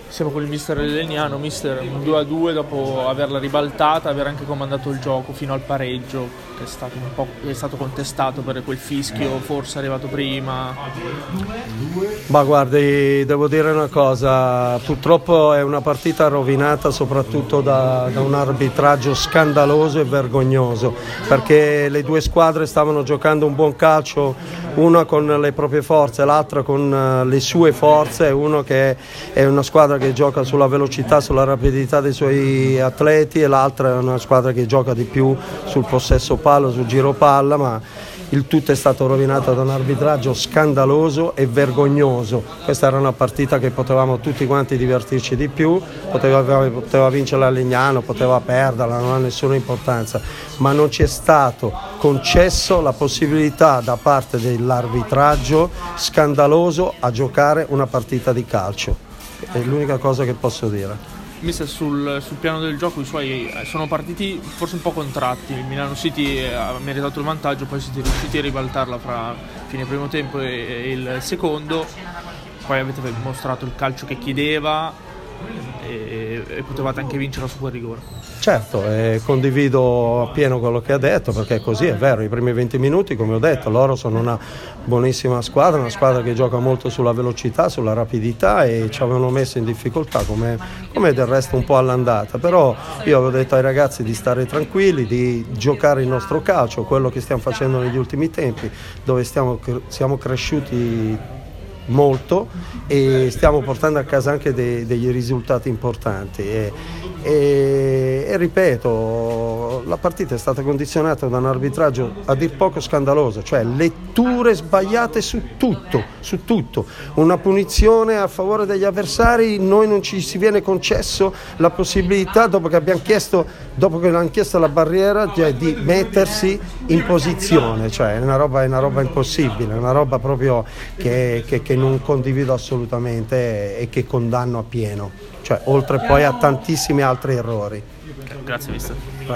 Siamo con il mister Legnano. Mister, un 2-2 dopo averla ribaltata, aver anche comandato il gioco fino al pareggio, che è stato contestato per quel fischio forse arrivato prima. Ma guardi, devo dire una cosa, purtroppo è una partita rovinata soprattutto da un arbitraggio scandaloso e vergognoso, perché le due squadre stavano giocando un buon calcio, una con le proprie forze, l'altra con le sue forze, uno che è una squadra che gioca sulla velocità, sulla rapidità dei suoi atleti, e l'altra è una squadra che gioca di più sul possesso palla, sul giro palla, ma il tutto è stato rovinato da un arbitraggio scandaloso e vergognoso. Questa era una partita che potevamo tutti quanti divertirci di più, poteva vincere la Legnano, poteva perderla, non ha nessuna importanza, ma non ci è stato concesso la possibilità da parte dell'arbitraggio scandaloso a giocare una partita di calcio. È l'unica cosa che posso dire. Mister, sul piano del gioco i suoi sono partiti forse un po' contratti. Il Milano City ha meritato il vantaggio, poi siete riusciti a ribaltarla fra fine primo tempo e il secondo, poi avete mostrato il calcio che chiedeva e potevate anche vincere su quel rigore. Certo, condivido appieno quello che ha detto, perché così è vero. I primi 20 minuti, come ho detto, loro sono una buonissima squadra, una squadra che gioca molto sulla velocità, sulla rapidità, e ci avevano messo in difficoltà come del resto un po' all'andata. Però io avevo detto ai ragazzi di stare tranquilli, di giocare il nostro calcio, quello che stiamo facendo negli ultimi tempi, dove siamo cresciuti molto e stiamo portando a casa anche degli risultati importanti e ripeto, la partita è stata condizionata da un arbitraggio a dir poco scandaloso, cioè letture sbagliate su tutto, una punizione a favore degli avversari, noi non ci si viene concesso la possibilità, dopo che hanno chiesto la barriera, cioè, di mettersi in posizione, cioè è una roba impossibile, è una roba proprio che non condivido assolutamente e che condanno appieno, cioè oltre poi a tantissimi altri errori. Grazie mister.